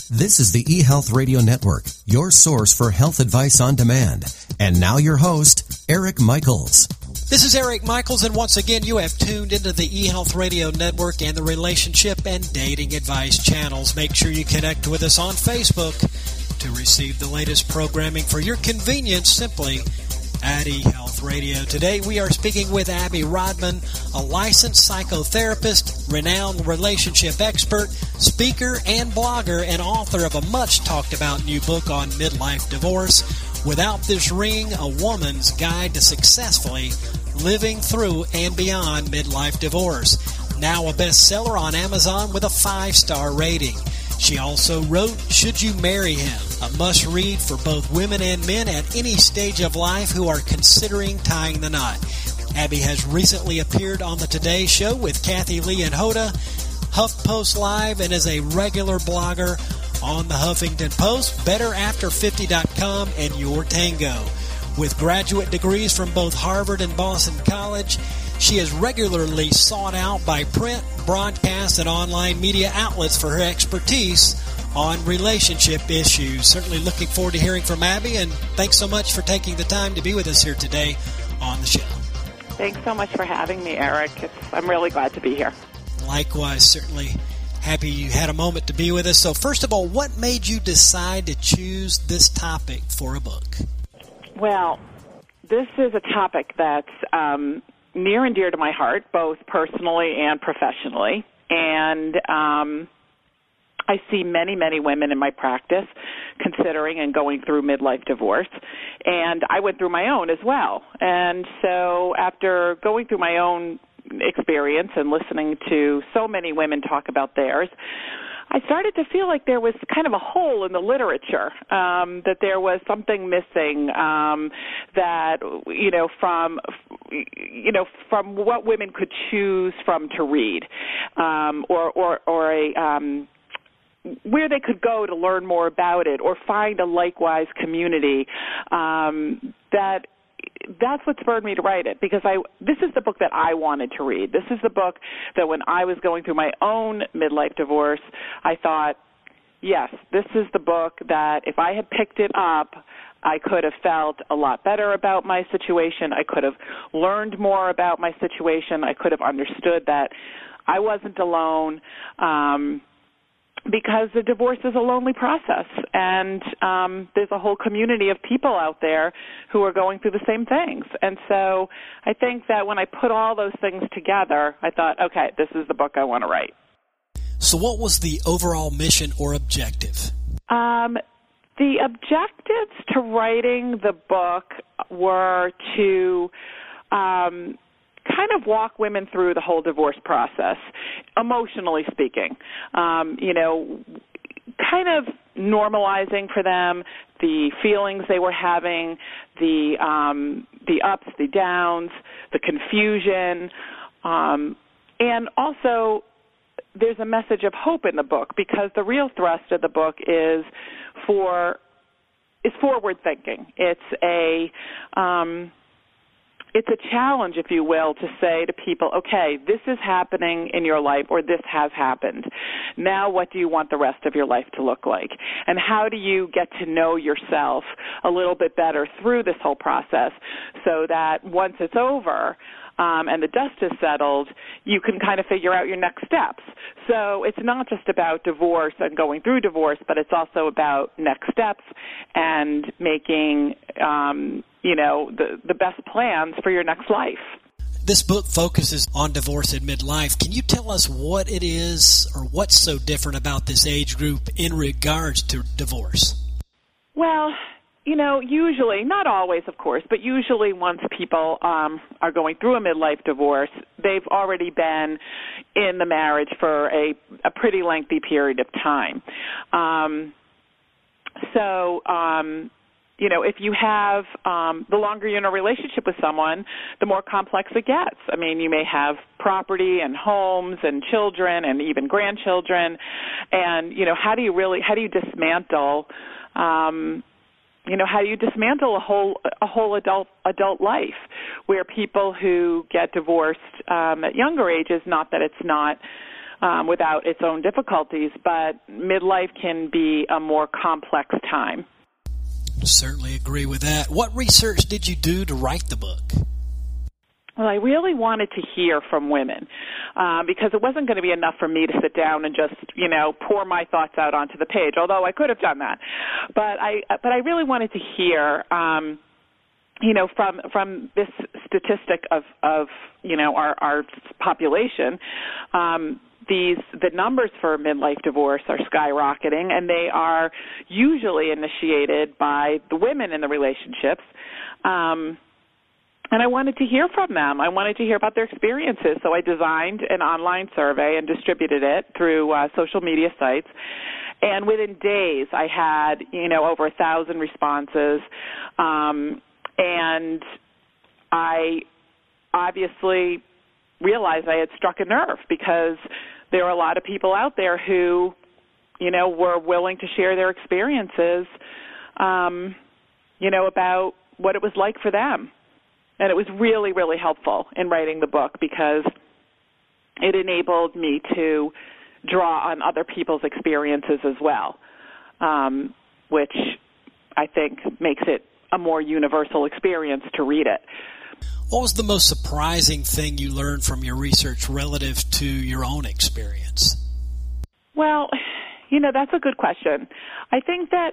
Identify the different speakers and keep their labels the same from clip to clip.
Speaker 1: This is the eHealth Radio Network, your source for health advice on demand. And now your host, Eric Michaels.
Speaker 2: This is Eric Michaels, and once again, you have tuned into the eHealth Radio Network and the relationship and dating advice channels. Make sure you connect with us on Facebook to receive the latest programming for your convenience simply at eHealth Radio. Today, we are speaking with Abby Rodman, a licensed psychotherapist, renowned relationship expert, speaker, and blogger, and author of a much-talked-about new book on midlife divorce, Without This Ring, A Woman's Guide to Successfully Living Through and Beyond Midlife Divorce. Now a bestseller on Amazon with a 5-star rating. She also wrote Should You Marry Him?, a must-read for both women and men at any stage of life who are considering tying the knot. Abby has recently appeared on the Today Show with Kathy Lee and Hoda, HuffPost Live, and is a regular blogger on the Huffington Post, BetterAfter50.com, and Your Tango. With graduate degrees from both Harvard and Boston College, she is regularly sought out by print, broadcast, and online media outlets for her expertise on relationship issues. Certainly looking forward to hearing from Abby, and thanks so much for taking the time to be with us here today on the show.
Speaker 3: Thanks so much for having me, Eric. I'm really glad to be here.
Speaker 2: Likewise, certainly happy you had a moment to be with us. So first of all, what made you decide to choose this topic for a book?
Speaker 3: Well, this is a topic that's near and dear to my heart, both personally and professionally. And I see many, many women in my practice considering and going through midlife divorce. And I went through my own as well. And so after going through my own experience and listening to so many women talk about theirs, I started to feel like there was kind of a hole in the literature, that there was something missing, that, from what women could choose from to read, where they could go to learn more about it or find a likewise community, that's what spurred me to write it, because this is the book that I wanted to read. This is the book that when I was going through my own midlife divorce, I thought, yes, this is the book that if I had picked it up, I could have felt a lot better about my situation. I could have learned more about my situation. I could have understood that I wasn't alone, because the divorce is a lonely process, and there's a whole community of people out there who are going through the same things. And so I think that when I put all those things together, I thought, okay, this is the book I want to write.
Speaker 2: So what was the overall mission or objective?
Speaker 3: The objectives to writing the book were to kind of walk women through the whole divorce process, emotionally speaking, kind of normalizing for them the feelings they were having, the ups, the downs, the confusion, and also there's a message of hope in the book, because the real thrust of the book is forward thinking. It's a challenge, if you will, to say to people, okay, this is happening in your life, or this has happened. Now what do you want the rest of your life to look like? And how do you get to know yourself a little bit better through this whole process, so that once it's over and the dust is settled, you can kind of figure out your next steps. So it's not just about divorce and going through divorce, but it's also about next steps and making the best plans for your next life.
Speaker 2: This book focuses on divorce in midlife. Can you tell us what it is, or what's so different about this age group in regards to divorce?
Speaker 3: Well, usually, not always, of course, but usually once people are going through a midlife divorce, they've already been in the marriage for a pretty lengthy period of time. If you have, the longer you're in a relationship with someone, the more complex it gets. I mean, you may have property and homes and children and even grandchildren. And, how do you dismantle, how do you dismantle a whole adult life, where people who get divorced at younger ages, not that it's not without its own difficulties, but midlife can be a more complex time.
Speaker 2: Certainly agree with that. What research did you do to write the book?
Speaker 3: Well, I really wanted to hear from women because it wasn't going to be enough for me to sit down and just, pour my thoughts out onto the page, although I could have done that. But I really wanted to hear, from this statistic of our population, the numbers for midlife divorce are skyrocketing, and they are usually initiated by the women in the relationships. And I wanted to hear from them. I wanted to hear about their experiences. So I designed an online survey and distributed it through social media sites. And within days, I had, over 1,000 responses. And I obviously realized I had struck a nerve because there are a lot of people out there who, were willing to share their experiences, about what it was like for them. And it was really, really helpful in writing the book because it enabled me to draw on other people's experiences as well, which I think makes it a more universal experience to read it.
Speaker 2: What was the most surprising thing you learned from your research relative to your own experience?
Speaker 3: Well, that's a good question. I think that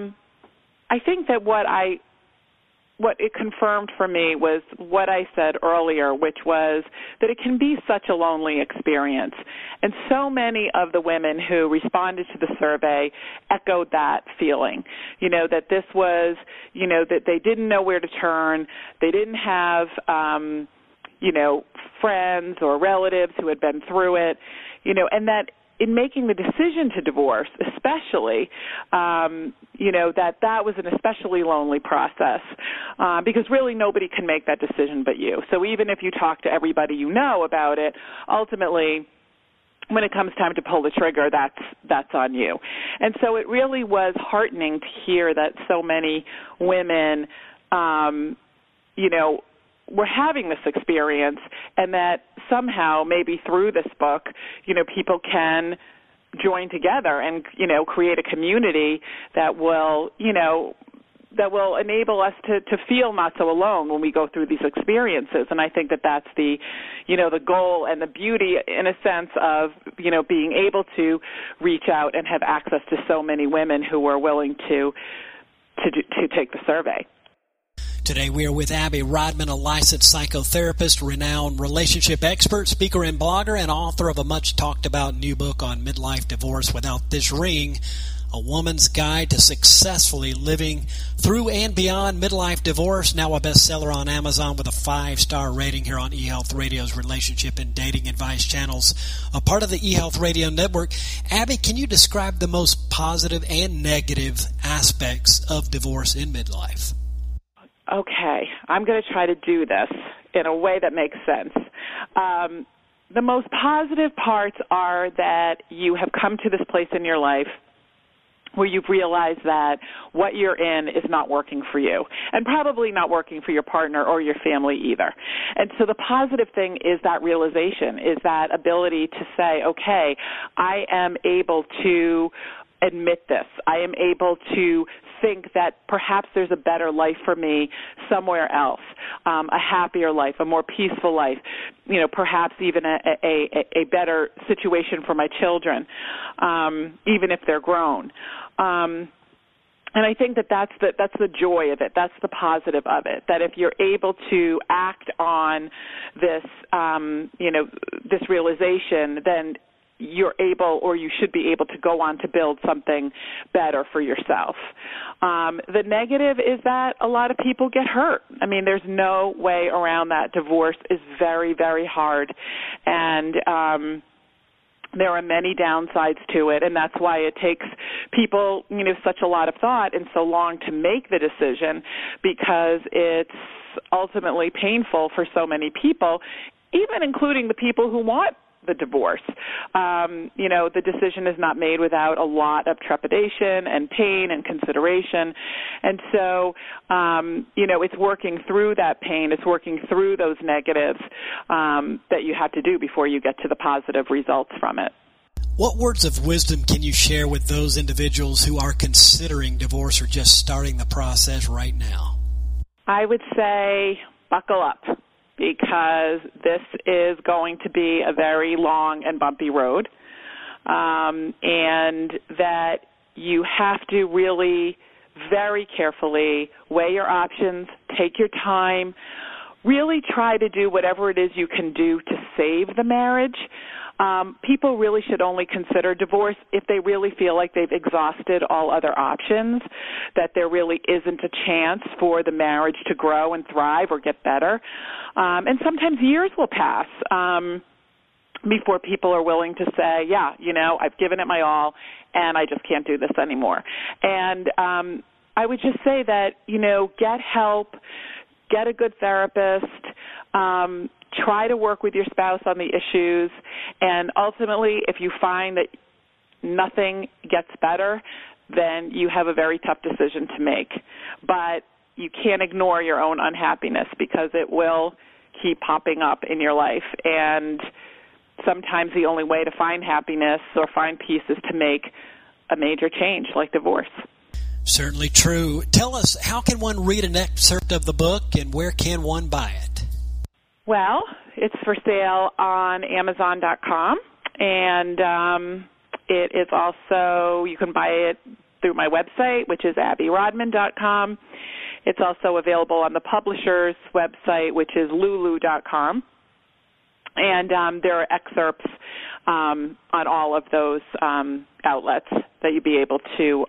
Speaker 3: what it confirmed for me was what I said earlier, which was that it can be such a lonely experience. And so many of the women who responded to the survey echoed that feeling, that this was, that they didn't know where to turn. They didn't have, friends or relatives who had been through it, and that in making the decision to divorce, especially, that was an especially lonely process because really nobody can make that decision but you. So even if you talk to everybody you know about it, ultimately, when it comes time to pull the trigger, that's on you. And so it really was heartening to hear that so many women, were having this experience, and that somehow, maybe through this book, people can join together and, create a community that will, enable us to feel not so alone when we go through these experiences. And I think that that's the goal and the beauty, in a sense, of, being able to reach out and have access to so many women who are willing to take the survey.
Speaker 2: Today we are with Abby Rodman, a licensed psychotherapist, renowned relationship expert, speaker and blogger, and author of a much-talked-about new book on midlife divorce without this ring, A Woman's Guide to Successfully Living Through and Beyond Midlife Divorce, now a bestseller on Amazon with a 5-star rating here on eHealth Radio's relationship and dating advice channels, a part of the eHealth Radio Network. Abby, can you describe the most positive and negative aspects of divorce in midlife?
Speaker 3: Okay, I'm going to try to do this in a way that makes sense. The most positive parts are that you have come to this place in your life where you've realized that what you're in is not working for you, and probably not working for your partner or your family either. And so the positive thing is that realization, is that ability to say, okay, I am able to admit this. I am able to think that perhaps there's a better life for me somewhere else, a happier life, a more peaceful life, perhaps even a better situation for my children, even if they're grown. And I think that that's the joy of it. That's the positive of it. That if you're able to act on this, this realization, then you're able, or you should be able, to go on to build something better for yourself. The negative is that a lot of people get hurt. I mean, there's no way around that. Divorce is very, very hard, and there are many downsides to it, and that's why it takes people, such a lot of thought and so long to make the decision, because it's ultimately painful for so many people, even including the people who want the divorce. The decision is not made without a lot of trepidation and pain and consideration. And so, it's working through that pain. It's working through those negatives that you have to do before you get to the positive results from it.
Speaker 2: What words of wisdom can you share with those individuals who are considering divorce or just starting the process right now?
Speaker 3: I would say buckle up, because this is going to be a very long and bumpy road, and that you have to really very carefully weigh your options, take your time, really try to do whatever it is you can do to save the marriage. People really should only consider divorce if they really feel like they've exhausted all other options, that there really isn't a chance for the marriage to grow and thrive or get better. And sometimes years will pass before people are willing to say, yeah, I've given it my all and I just can't do this anymore. And I would just say that, get help, get a good therapist, try to work with your spouse on the issues, and ultimately, if you find that nothing gets better, then you have a very tough decision to make. But you can't ignore your own unhappiness, because it will keep popping up in your life. And sometimes the only way to find happiness or find peace is to make a major change like divorce.
Speaker 2: Certainly true. Tell us, how can one read an excerpt of the book, and where can one buy it?
Speaker 3: Well, it's for sale on Amazon.com, and it is also, you can buy it through my website, which is AbbieRodman.com. It's also available on the publisher's website, which is Lulu.com. And there are excerpts on all of those outlets that you'd be able to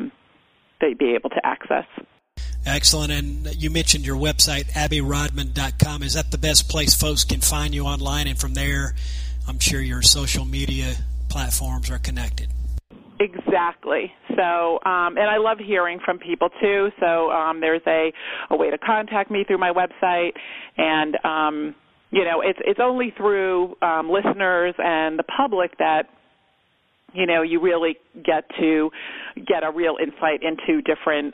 Speaker 3: access.
Speaker 2: Excellent. And you mentioned your website, AbbieRodman.com. Is that the best place folks can find you online? And from there, I'm sure your social media platforms are connected.
Speaker 3: Exactly. So, and I love hearing from people too. So there's a way to contact me through my website, and it's only through listeners and the public that you really get a real insight into different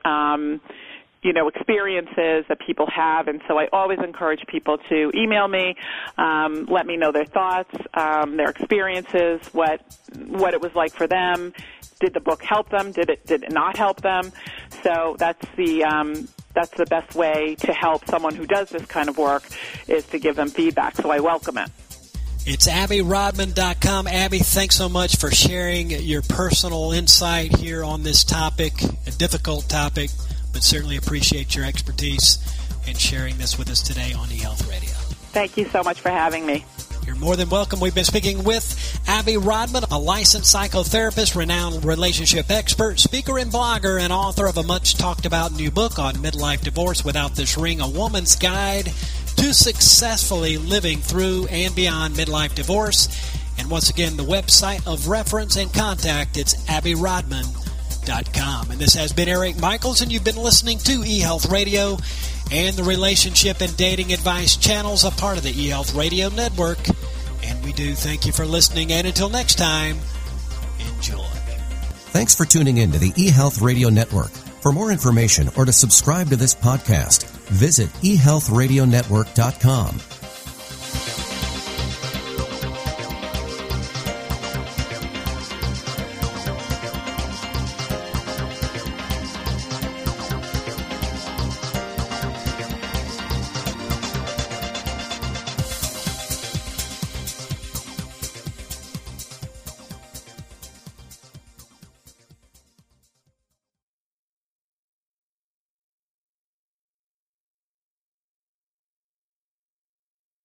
Speaker 3: experiences that people have. And so I always encourage people to email me, let me know their thoughts, their experiences, what it was like for them. Did the book help them? Did it not help them? So that's the best way to help someone who does this kind of work, is to give them feedback. So I welcome it.
Speaker 2: It's AbbieRodman.com. Abbie, thanks so much for sharing your personal insight here on this topic, a difficult topic, but certainly appreciate your expertise and sharing this with us today on eHealth Radio.
Speaker 3: Thank you so much for having me.
Speaker 2: You're more than welcome. We've been speaking with Abbie Rodman, a licensed psychotherapist, renowned relationship expert, speaker and blogger, and author of a much-talked-about new book on midlife divorce without this ring, A Woman's Guide to Successfully Living Through and Beyond Midlife Divorce. And once again, the website of reference and contact, it's AbbieRodman.com. And this has been Eric Michaels, and you've been listening to eHealth Radio and the Relationship and Dating Advice channels, a part of the eHealth Radio Network. And we do thank you for listening, and until next time, enjoy.
Speaker 1: Thanks for tuning in to the eHealth Radio Network. For more information or to subscribe to this podcast, visit eHealthRadioNetwork.com.